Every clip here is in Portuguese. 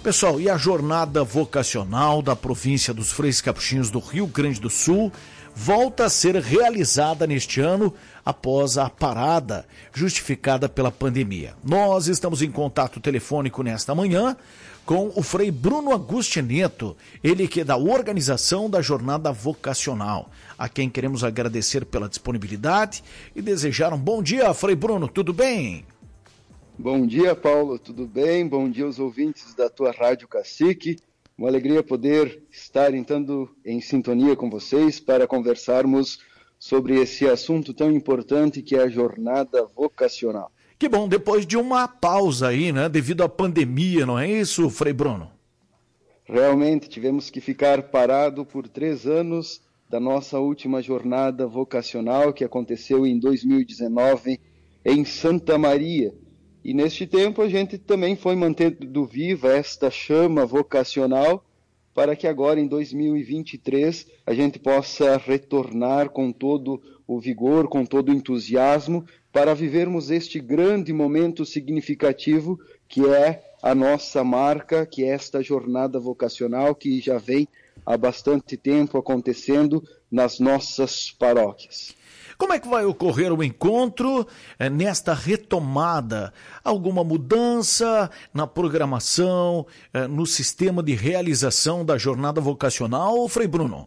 Pessoal, e a jornada vocacional da província dos Freis Capuchinhos do Rio Grande do Sul volta a ser realizada neste ano após a parada justificada pela pandemia. Nós estamos em contato telefônico nesta manhã com o Frei Bruno Agustineto, ele que é da organização da jornada vocacional, a quem queremos agradecer pela disponibilidade e desejar um bom dia, Frei Bruno, tudo bem? Bom dia, Paulo, tudo bem? Bom dia aos ouvintes da tua Rádio Cacique. Uma alegria poder estar entrando em sintonia com vocês para conversarmos sobre esse assunto tão importante que é a jornada vocacional. Que bom, depois de uma pausa aí, né, devido à pandemia, não é isso, Frei Bruno? Realmente, tivemos que ficar parado por 3 anos da nossa última jornada vocacional, que aconteceu em 2019 em Santa Maria. E neste tempo a gente também foi mantendo viva esta chama vocacional para que agora em 2023 a gente possa retornar com todo o vigor, com todo o entusiasmo para vivermos este grande momento significativo que é a nossa marca, que é esta jornada vocacional que já vem há bastante tempo acontecendo nas nossas paróquias. Como é que vai ocorrer o encontro nesta retomada? Alguma mudança na programação, no sistema de realização da jornada vocacional, Frei Bruno?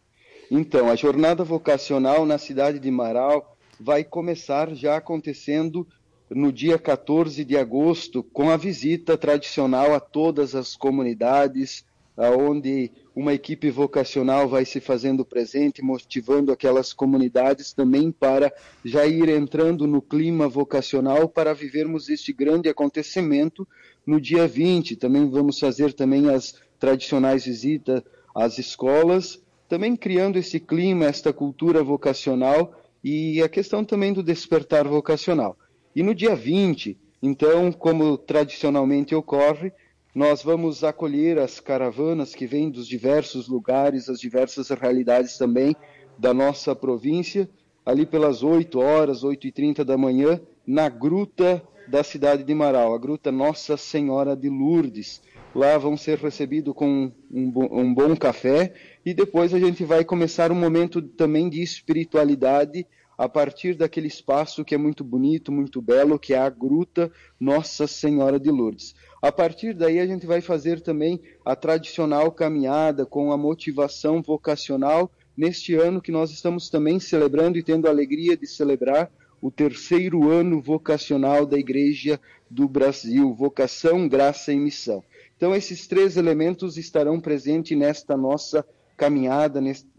Então, a jornada vocacional na cidade de Marau vai começar já acontecendo no dia 14 de agosto, com a visita tradicional a todas as comunidades, onde uma equipe vocacional vai se fazendo presente, motivando aquelas comunidades também para já ir entrando no clima vocacional para vivermos este grande acontecimento no dia 20. Também vamos fazer também as tradicionais visitas às escolas, também criando esse clima, esta cultura vocacional e a questão também do despertar vocacional. E no dia 20, então, como tradicionalmente ocorre, nós vamos acolher as caravanas que vêm dos diversos lugares, as diversas realidades também da nossa província, ali pelas 8 horas, 8h30 da manhã, na gruta da cidade de Marau, a gruta Nossa Senhora de Lourdes. Lá vão ser recebidos com um bom café e depois a gente vai começar um momento também de espiritualidade a partir daquele espaço que é muito bonito, muito belo, que é a gruta Nossa Senhora de Lourdes. A partir daí a gente vai fazer também a tradicional caminhada com a motivação vocacional neste ano que nós estamos também celebrando e tendo a alegria de celebrar o 3º ano vocacional da Igreja do Brasil, Vocação, Graça e Missão. Então esses 3 elementos estarão presentes nesta nossa caminhada,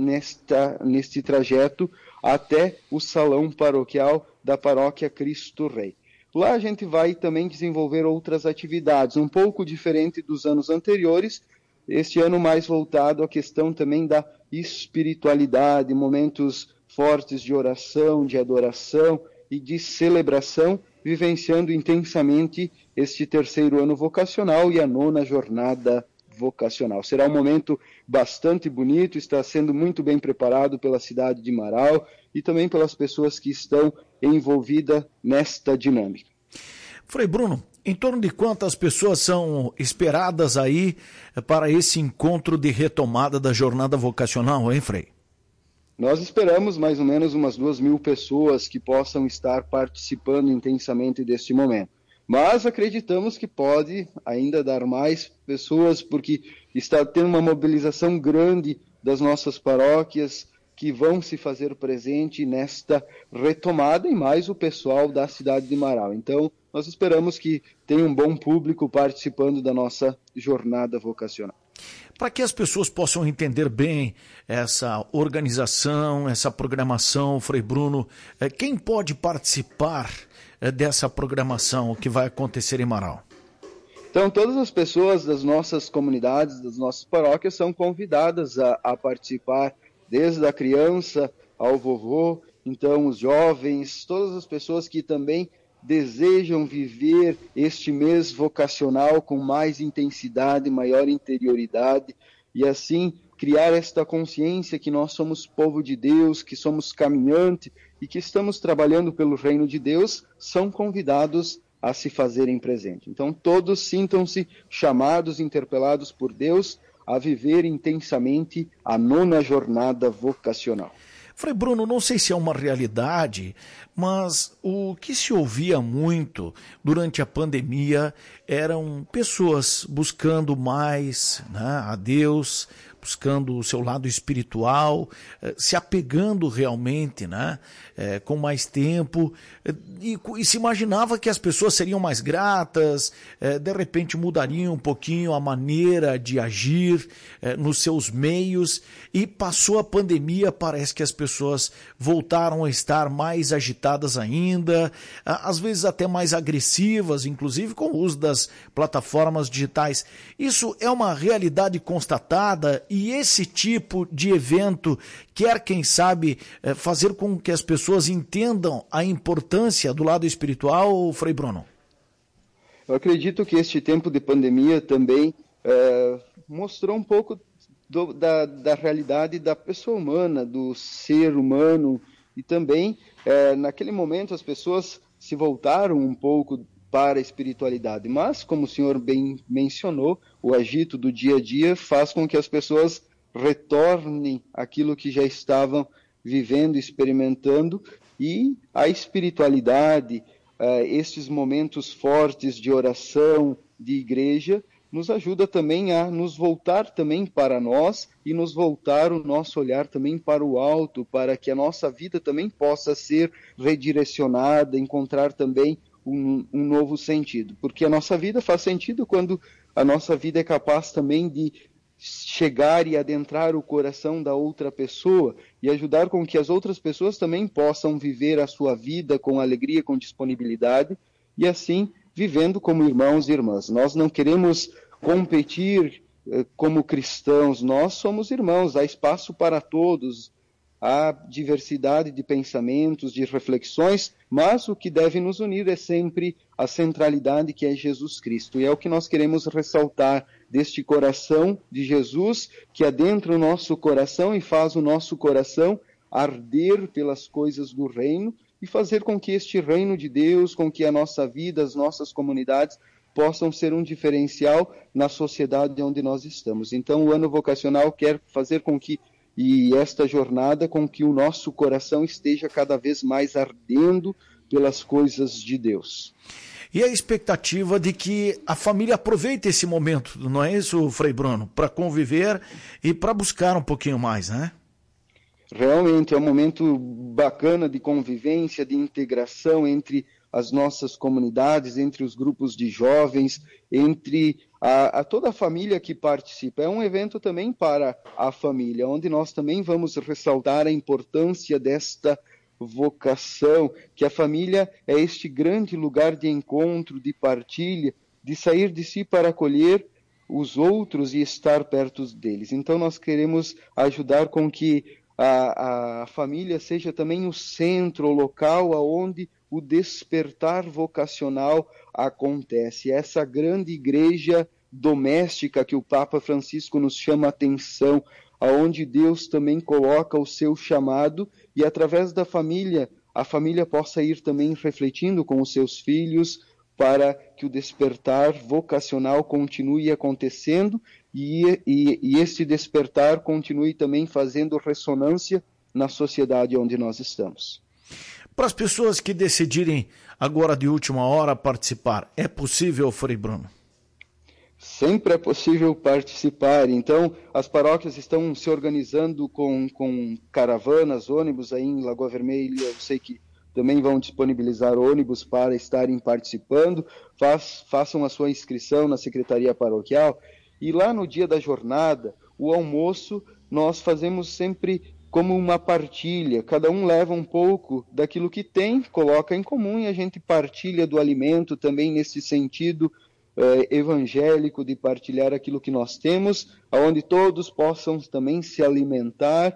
neste trajeto até o salão paroquial da Paróquia Cristo Rei. Lá a gente vai também desenvolver outras atividades, um pouco diferente dos anos anteriores, este ano mais voltado à questão também da espiritualidade, momentos fortes de oração, de adoração e de celebração, vivenciando intensamente este 3º ano vocacional e a 9ª jornada vocacional. Será um momento bastante bonito, está sendo muito bem preparado pela cidade de Marau e também pelas pessoas que estão envolvidas nesta dinâmica. Frei Bruno, em torno de quantas pessoas são esperadas aí para esse encontro de retomada da jornada vocacional, hein, Frei? Nós esperamos mais ou menos umas 2.000 pessoas que possam estar participando intensamente deste momento. Mas acreditamos que pode ainda dar mais pessoas, porque está tendo uma mobilização grande das nossas paróquias que vão se fazer presente nesta retomada e mais o pessoal da cidade de Marau. Então, nós esperamos que tenha um bom público participando da nossa jornada vocacional. Para que as pessoas possam entender bem essa organização, essa programação, Frei Bruno, quem pode participar dessa programação que vai acontecer em Marau? Então, todas as pessoas das nossas comunidades, das nossas paróquias, são convidadas a participar, desde a criança ao vovô, então os jovens, todas as pessoas que também desejam viver este mês vocacional com mais intensidade, maior interioridade, e assim criar esta consciência que nós somos povo de Deus, que somos caminhante e que estamos trabalhando pelo reino de Deus, são convidados a se fazerem presente. Então, todos sintam-se chamados, interpelados por Deus a viver intensamente a 9ª jornada vocacional. Frei Bruno, não sei se é uma realidade, mas o que se ouvia muito durante a pandemia eram pessoas buscando mais, né, a Deus, buscando o seu lado espiritual, se apegando realmente, né, com mais tempo, e se imaginava que as pessoas seriam mais gratas, de repente mudariam um pouquinho a maneira de agir nos seus meios, e passou a pandemia, parece que as pessoas voltaram a estar mais agitadas ainda, às vezes até mais agressivas, inclusive com o uso das plataformas digitais. Isso é uma realidade constatada, e esse tipo de evento quer, quem sabe, fazer com que as pessoas entendam a importância do lado espiritual, Frei Bruno? Eu acredito que este tempo de pandemia também mostrou um pouco da realidade da pessoa humana, do ser humano, e também, naquele momento, as pessoas se voltaram um pouco para a espiritualidade, mas, como o senhor bem mencionou, o agito do dia a dia faz com que as pessoas retornem àquilo que já estavam vivendo, experimentando, e a espiritualidade, estes momentos fortes de oração, de igreja, nos ajuda também a nos voltar também para nós e nos voltar o nosso olhar também para o alto, para que a nossa vida também possa ser redirecionada, encontrar também um novo sentido. Porque a nossa vida faz sentido quando a nossa vida é capaz também de chegar e adentrar o coração da outra pessoa e ajudar com que as outras pessoas também possam viver a sua vida com alegria, com disponibilidade e assim vivendo como irmãos e irmãs. Nós não queremos competir como cristãos, nós somos irmãos, há espaço para todos, há diversidade de pensamentos, de reflexões, mas o que deve nos unir é sempre a centralidade que é Jesus Cristo. E é o que nós queremos ressaltar deste coração de Jesus, que adentra o nosso coração e faz o nosso coração arder pelas coisas do reino e fazer com que este reino de Deus, com que a nossa vida, as nossas comunidades possam ser um diferencial na sociedade onde nós estamos. Então, o ano vocacional quer fazer com que, e esta jornada, com que o nosso coração esteja cada vez mais ardendo pelas coisas de Deus. E a expectativa de que a família aproveite esse momento, não é isso, Frei Bruno? Para conviver e para buscar um pouquinho mais, né? Realmente é um momento bacana de convivência, de integração entre as nossas comunidades, entre os grupos de jovens, entre a toda a família que participa. É um evento também para a família, onde nós também vamos ressaltar a importância desta vocação, que a família é este grande lugar de encontro, de partilha, de sair de si para acolher os outros e estar perto deles. Então nós queremos ajudar com que a família seja também o centro, o local onde o despertar vocacional acontece. Essa grande igreja doméstica que o Papa Francisco nos chama a atenção, aonde Deus também coloca o seu chamado e através da família, a família possa ir também refletindo com os seus filhos para que o despertar vocacional continue acontecendo e esse despertar continue também fazendo ressonância na sociedade onde nós estamos. Para as pessoas que decidirem agora de última hora participar, é possível, Frei Bruno? Sempre é possível participar. Então, as paróquias estão se organizando com caravanas, ônibus aí em Lagoa Vermelha. Eu sei que também vão disponibilizar ônibus para estarem participando. Façam a sua inscrição na Secretaria Paroquial. E lá no dia da jornada, o almoço, nós fazemos sempre como uma partilha. Cada um leva um pouco daquilo que tem, coloca em comum e a gente partilha do alimento também nesse sentido evangélico de partilhar aquilo que nós temos, onde todos possam também se alimentar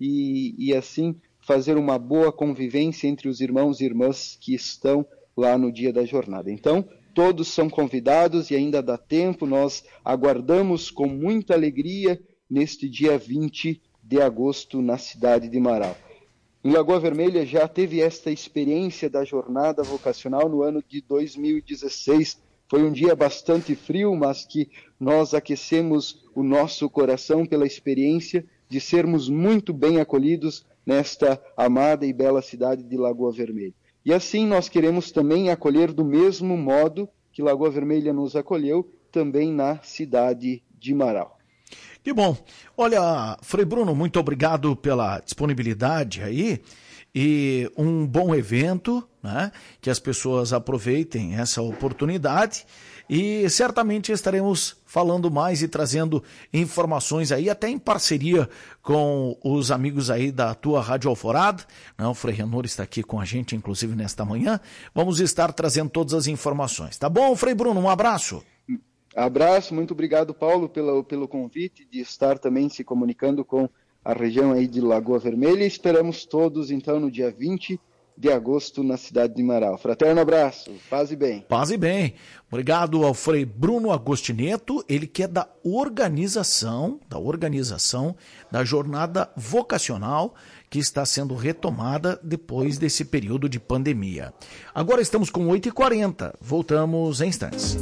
e assim fazer uma boa convivência entre os irmãos e irmãs que estão lá no dia da jornada. Então, todos são convidados e ainda dá tempo, nós aguardamos com muita alegria neste dia 20 de agosto na cidade de Marau. em Lagoa Vermelha já teve esta experiência da jornada vocacional no ano de 2016. Foi um dia bastante frio, mas que nós aquecemos o nosso coração pela experiência de sermos muito bem acolhidos nesta amada e bela cidade de Lagoa Vermelha. E assim nós queremos também acolher do mesmo modo que Lagoa Vermelha nos acolheu, também na cidade de Marau. Que bom. Olha, Frei Bruno, muito obrigado pela disponibilidade aí e um bom evento, né? Que as pessoas aproveitem essa oportunidade e certamente estaremos falando mais e trazendo informações aí, até em parceria com os amigos aí da tua Rádio Alvorada, né? O Frei Renor está aqui com a gente, inclusive nesta manhã. Vamos estar trazendo todas as informações. Tá bom, Frei Bruno? Um abraço. Abraço, muito obrigado, Paulo, pelo convite de estar também se comunicando com a região aí de Lagoa Vermelha. Esperamos todos, então, no dia 20 de agosto, na cidade de Marau. Fraterno abraço, paz e bem. Paz e bem. Obrigado ao Frei Bruno Agostineto, ele que é da organização da jornada vocacional que está sendo retomada depois desse período de pandemia. Agora estamos com 8h40, voltamos em instantes.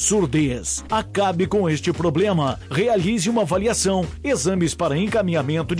Surdez. Acabe com este problema. Realize uma avaliação. Exames para encaminhamento de